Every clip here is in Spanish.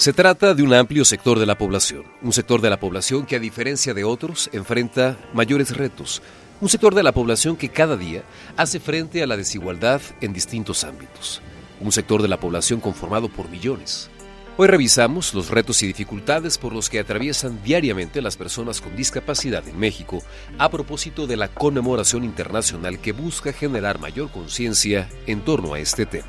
Se trata de un amplio sector de la población, un sector de la población que a diferencia de otros enfrenta mayores retos, un sector de la población que cada día hace frente a la desigualdad en distintos ámbitos, un sector de la población conformado por millones. Hoy revisamos los retos y dificultades por los que atraviesan diariamente las personas con discapacidad en México a propósito de la conmemoración internacional que busca generar mayor conciencia en torno a este tema.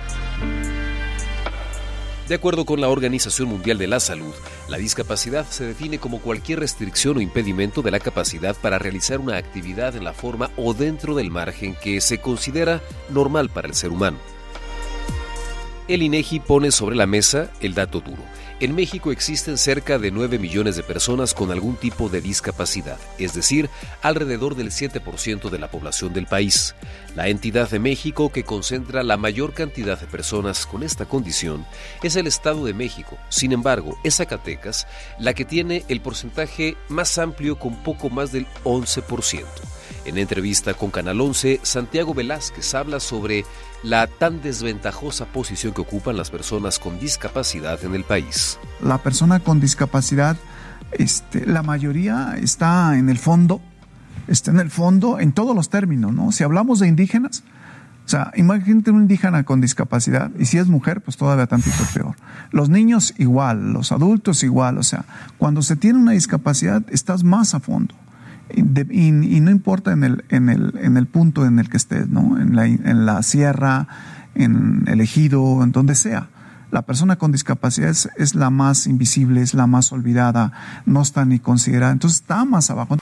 De acuerdo con la Organización Mundial de la Salud, la discapacidad se define como cualquier restricción o impedimento de la capacidad para realizar una actividad en la forma o dentro del margen que se considera normal para el ser humano. El INEGI pone sobre la mesa el dato duro. En México existen cerca de 9 millones de personas con algún tipo de discapacidad, es decir, alrededor del 7% de la población del país. La entidad de México que concentra la mayor cantidad de personas con esta condición es el Estado de México. Sin embargo, es Zacatecas la que tiene el porcentaje más amplio con poco más del 11%. En entrevista con Canal 11, Santiago Velázquez habla sobre la tan desventajosa posición que ocupan las personas con discapacidad en el país. La persona con discapacidad, la mayoría está en el fondo en todos los términos, ¿no? Si hablamos de indígenas, o sea, imagínate un indígena con discapacidad, y si es mujer, pues todavía tantito peor. Los niños igual, los adultos igual, o sea, cuando se tiene una discapacidad estás más a fondo. Y no importa en el punto en el que estés, ¿no? En la sierra, en el ejido, en donde sea. La persona con discapacidad es la más invisible, es la más olvidada, no está ni considerada, entonces está más abajo.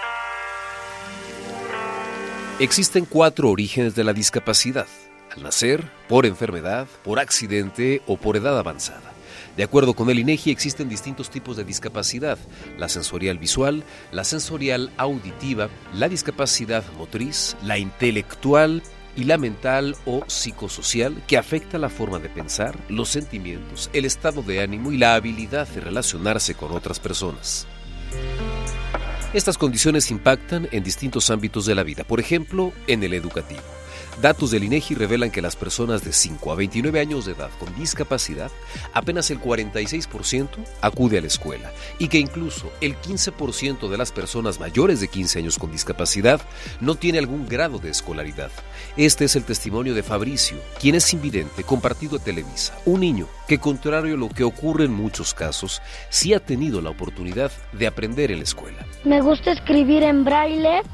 Existen 4 orígenes de la discapacidad: al nacer, por enfermedad, por accidente o por edad avanzada. De acuerdo con el INEGI, existen distintos tipos de discapacidad: la sensorial visual, la sensorial auditiva, la discapacidad motriz, la intelectual y la mental o psicosocial, que afecta la forma de pensar, los sentimientos, el estado de ánimo y la habilidad de relacionarse con otras personas. Estas condiciones impactan en distintos ámbitos de la vida, por ejemplo, en el educativo. Datos del INEGI revelan que las personas de 5 a 29 años de edad con discapacidad, apenas el 46% acude a la escuela y que incluso el 15% de las personas mayores de 15 años con discapacidad no tiene algún grado de escolaridad. Este es el testimonio de Fabricio, quien es invidente, compartido a Televisa, un niño que, contrario a lo que ocurre en muchos casos, sí ha tenido la oportunidad de aprender en la escuela. Me gusta escribir en braille.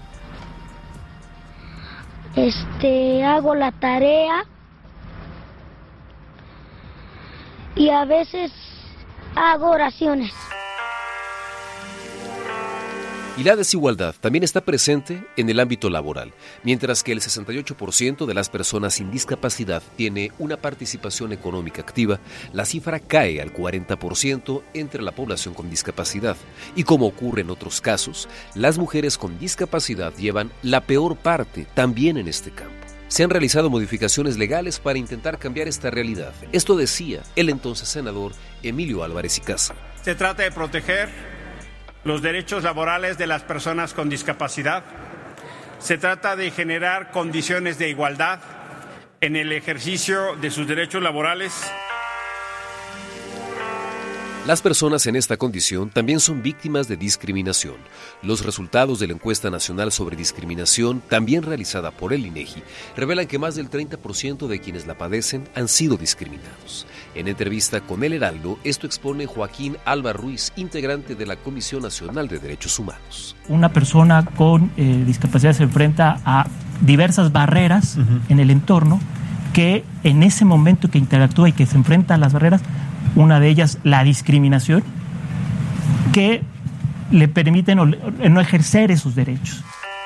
Hago la tarea y a veces hago oraciones. Y la desigualdad también está presente en el ámbito laboral. Mientras que el 68% de las personas sin discapacidad tiene una participación económica activa, la cifra cae al 40% entre la población con discapacidad. Y como ocurre en otros casos, las mujeres con discapacidad llevan la peor parte también en este campo. Se han realizado modificaciones legales para intentar cambiar esta realidad. Esto decía el entonces senador Emilio Álvarez y Casa. Se trata de proteger los derechos laborales de las personas con discapacidad. Se trata de generar condiciones de igualdad en el ejercicio de sus derechos laborales. Las personas en esta condición también son víctimas de discriminación. Los resultados de la encuesta nacional sobre discriminación, también realizada por el INEGI, revelan que más del 30% de quienes la padecen han sido discriminados. En entrevista con El Heraldo, esto expone Joaquín Alba Ruiz, integrante de la Comisión Nacional de Derechos Humanos. Una persona con discapacidad se enfrenta a diversas barreras en el entorno que en ese momento que interactúa y que se enfrenta a las barreras, una de ellas la discriminación, que le permiten no ejercer esos derechos.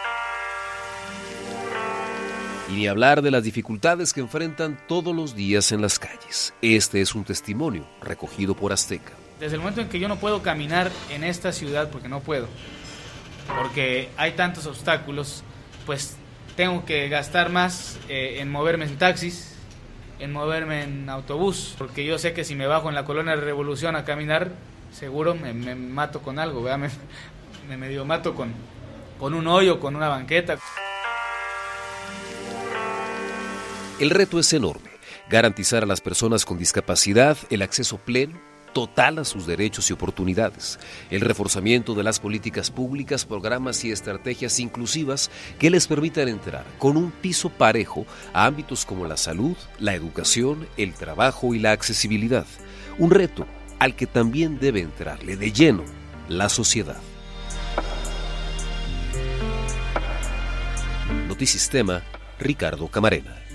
Y ni hablar de las dificultades que enfrentan todos los días en las calles. Este es un testimonio recogido por Azteca. Desde el momento en que yo no puedo caminar en esta ciudad, porque no puedo, porque hay tantos obstáculos, pues tengo que gastar más en moverme en taxis, en moverme en autobús, porque yo sé que si me bajo en la Colonia de Revolución a caminar, seguro me mato con algo, ¿verdad? Me medio mato con un hoyo, con una banqueta. El reto es enorme: garantizar a las personas con discapacidad el acceso pleno, total a sus derechos y oportunidades, el reforzamiento de las políticas públicas, programas y estrategias inclusivas que les permitan entrar con un piso parejo a ámbitos como la salud, la educación, el trabajo y la accesibilidad. Un reto al que también debe entrarle de lleno la sociedad. Notisistema, Ricardo Camarena.